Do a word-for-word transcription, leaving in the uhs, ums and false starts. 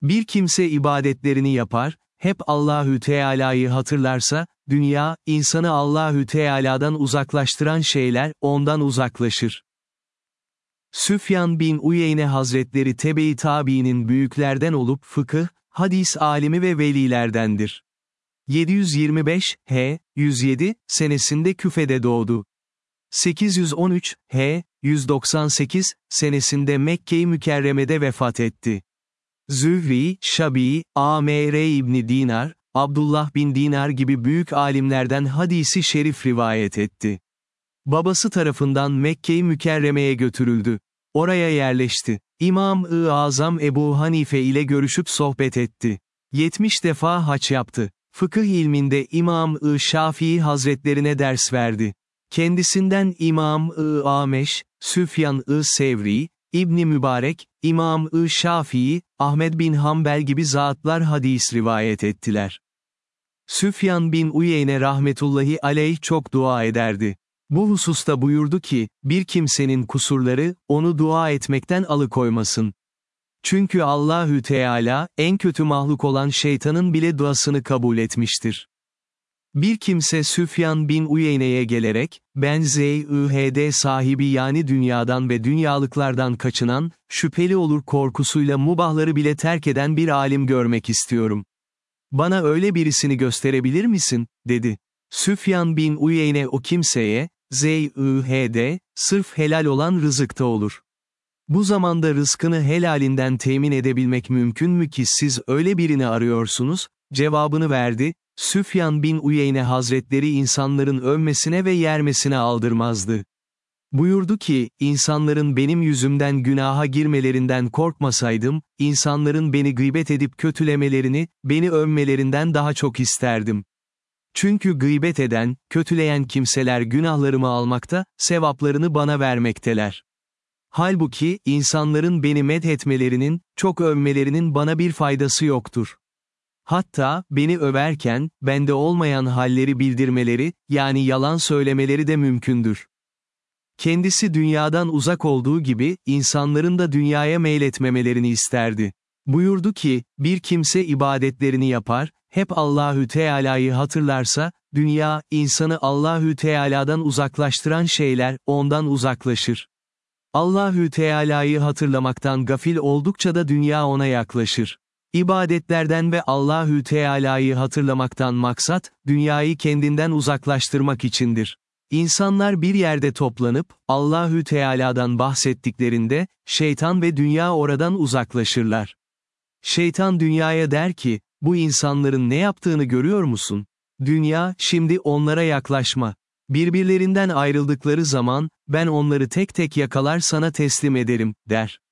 Bir kimse ibadetlerini yapar, hep Allahü Teala'yı hatırlarsa, dünya, insanı Allahü Teala'dan uzaklaştıran şeyler, ondan uzaklaşır. Süfyan bin Uyeyne Hazretleri tebe-i tabiinin büyüklerden olup fıkıh, hadis alimi ve velilerdendir. yedi yüz yirmi beş, H. yüz yedi, senesinde Küfe'de doğdu. sekiz yüz on üç, H. yüz doksan sekiz, senesinde Mekke-i Mükerreme'de vefat etti. Zühri, Şabii, Amr İbni Dinar, Abdullah bin Dinar gibi büyük alimlerden hadisi şerif rivayet etti. Babası tarafından Mekke-i Mükerreme'ye götürüldü. Oraya yerleşti. İmam-ı Azam Ebu Hanife ile görüşüp sohbet etti. yetmiş defa hac yaptı. Fıkıh ilminde İmam-ı Şafii Hazretlerine ders verdi. Kendisinden İmam-ı Ameş, Süfyan-ı Sevri, İbni Mübarek, İmam-ı Şafii, Ahmed bin Hanbel gibi zatlar hadis rivayet ettiler. Süfyan bin Uyeyne rahmetullahi aleyh çok dua ederdi. Bu hususta buyurdu ki, bir kimsenin kusurları, onu dua etmekten alıkoymasın. Çünkü Allahü Teala, en kötü mahluk olan şeytanın bile duasını kabul etmiştir. Bir kimse Süfyan bin Uyeyne'ye gelerek, ben zühd sahibi yani dünyadan ve dünyalıklardan kaçınan, şüpheli olur korkusuyla mubahları bile terk eden bir alim görmek istiyorum. Bana öyle birisini gösterebilir misin, dedi. Süfyan bin Uyeyne o kimseye, zühd, sırf helal olan rızıkta olur. Bu zamanda rızkını helalinden temin edebilmek mümkün mü ki siz öyle birini arıyorsunuz, cevabını verdi. Süfyan bin Uyeyne Hazretleri insanların övmesine ve yermesine aldırmazdı. Buyurdu ki, insanların benim yüzümden günaha girmelerinden korkmasaydım, insanların beni gıybet edip kötülemelerini, beni övmelerinden daha çok isterdim. Çünkü gıybet eden, kötüleyen kimseler günahlarımı almakta, sevaplarını bana vermekteler. Halbuki, insanların beni medhetmelerinin, çok övmelerinin bana bir faydası yoktur. Hatta, beni överken, bende olmayan halleri bildirmeleri, yani yalan söylemeleri de mümkündür. Kendisi dünyadan uzak olduğu gibi, insanların da dünyaya meyletmemelerini isterdi. Buyurdu ki, bir kimse ibadetlerini yapar, hep Allahü Teala'yı hatırlarsa, dünya, insanı Allahü Teala'dan uzaklaştıran şeyler, ondan uzaklaşır. Allahü Teala'yı hatırlamaktan gafil oldukça da dünya ona yaklaşır. İbadetlerden ve Allahü Teala'yı hatırlamaktan maksat, dünyayı kendinden uzaklaştırmak içindir. İnsanlar bir yerde toplanıp, Allahü Teala'dan bahsettiklerinde, şeytan ve dünya oradan uzaklaşırlar. Şeytan dünyaya der ki, bu insanların ne yaptığını görüyor musun? Dünya, şimdi onlara yaklaşma. Birbirlerinden ayrıldıkları zaman, ben onları tek tek yakalar sana teslim ederim, der.